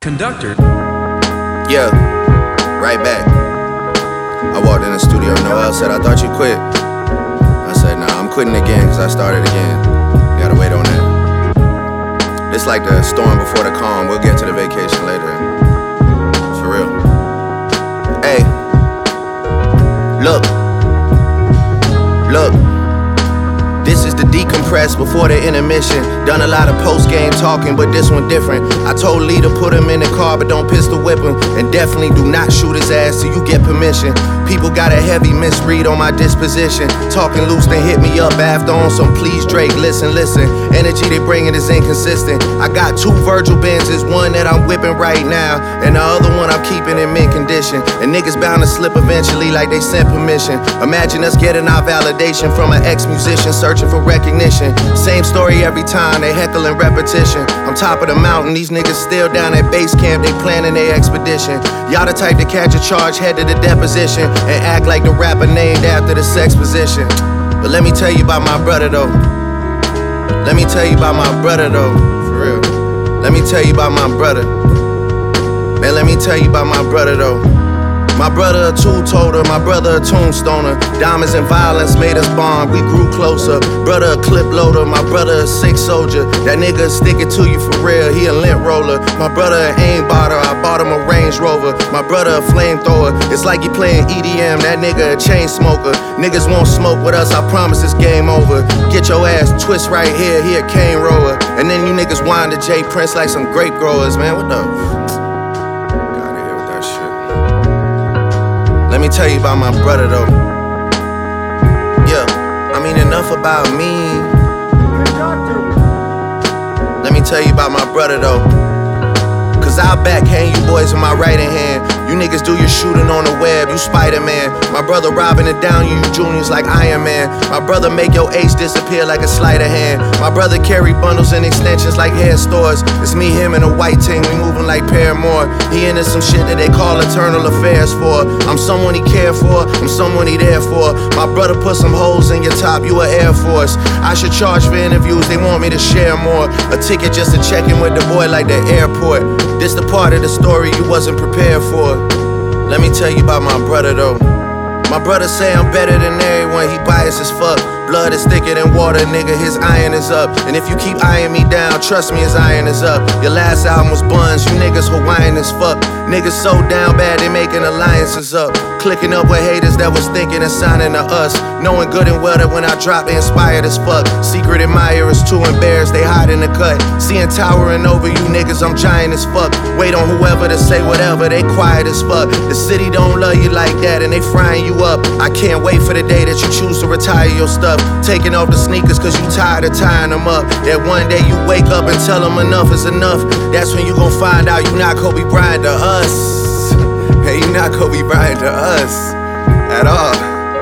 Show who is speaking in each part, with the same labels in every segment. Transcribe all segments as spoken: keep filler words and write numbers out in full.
Speaker 1: Conductor.
Speaker 2: Yeah, right back. I walked in the studio and Noel said, I thought you quit. I said, nah, I'm quitting again because I started again. You gotta wait on that. It's like the storm before the calm. We'll get to the vacation later. For real. Hey, look, look. This is the decompress before the intermission. Done a lot of post-game talking, but this one different. I told Lee to put him in the car, but don't pistol whip him. And definitely do not shoot his ass till you get permission. People got a heavy misread on my disposition. Talking loose, then hit me up after on some please Drake, listen, listen. Energy they bringing is inconsistent. I got two Virgil Benzes, one that I'm whipping right now, and the other one I'm keeping in mint condition. And niggas bound to slip eventually like they sent permission. Imagine us getting our validation from an ex-musician searching for recognition. Same story every time, they heckling repetition. I'm top of the mountain, these niggas still down at base camp, they planning their expedition. Y'all the type to catch a charge, head to the deposition, and act like the rapper named after the sex position. But let me tell you about my brother though. Let me tell you about my brother though. For real. Let me tell you about my brother. Man, let me tell you about my brother though. My brother a two-toter, my brother a tombstoner. Diamonds and violence made us bond, we grew closer. Brother a clip loader, my brother a sick soldier. That nigga stick it to you for real, he a lint roller. My brother an aim botter, I bought him a Range Rover. My brother a flamethrower, it's like he playing E D M. That nigga a chain smoker. Niggas won't smoke with us, I promise it's game over. Get your ass twist right here, he a cane roller. And then you niggas whine to Jay Prince like some grape growers, man, what the? Let me tell you about my brother though. Yeah, I mean enough about me. Let me tell you about my brother though. Cause I'll backhand you boys with my right hand. You niggas do your shooting on the web, you Spider-Man. My brother robbing it down, you juniors like Iron Man. My brother make your ace disappear like a sleight of hand. My brother carry bundles and extensions like hair stores. It's me, him, and a white team, we moving like Paramore. He into some shit that they call eternal affairs for. I'm someone he care for, I'm someone he there for. My brother put some holes in your top, you a Air Force. I should charge for interviews, they want me to share more. A ticket just to check in with the boy like the airport. This the part of the story you wasn't prepared for. Let me tell you about my brother though. My brother say I'm better than everyone, he biased as fuck. Blood is thicker than water, nigga, his iron is up. And if you keep eyeing me down, trust me, his iron is up. Your last album was Buns, you niggas Hawaiian as fuck. Niggas so down bad, they making alliances up. Clicking up with haters that was thinking and signing to us. Knowing good and well that when I drop, they inspired as fuck. Secret admirers too embarrassed, they hide in the cut. Seeing towering over you niggas, I'm giant as fuck. Wait on whoever to say whatever, they quiet as fuck. The city don't love you like that and they frying you up. I can't wait for the day that you choose to retire your stuff. Taking off the sneakers cause you tired of tying them up. That one day you wake up and tell them enough is enough. That's when you gon' find out you not Kobe Bryant to us. Hey, you not Kobe Bryant to us at all.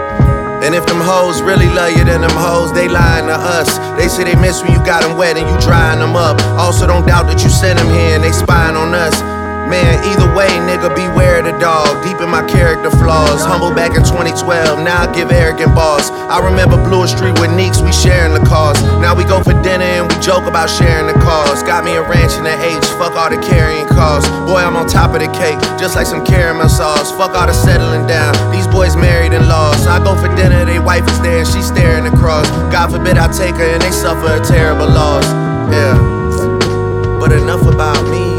Speaker 2: And if them hoes really love you, then them hoes, they lying to us. They say they miss when you got them wet and you drying them up. Also don't doubt that you sent them here and they spying on us. Man, either way, nigga, beware of the dog. Deep in my character flaws. Humble back in twenty twelve, now I give arrogant balls. I remember Blue Street with Neeks, we sharing the cost. Now we go for dinner and we joke about sharing the cost. Got me a ranch in the H, fuck all the carrying costs. Boy, I'm on top of the cake, just like some caramel sauce. Fuck all the settling down, these boys married and lost. I go for dinner, they wife is there and she staring across. God forbid I take her and they suffer a terrible loss. Yeah, but enough about me.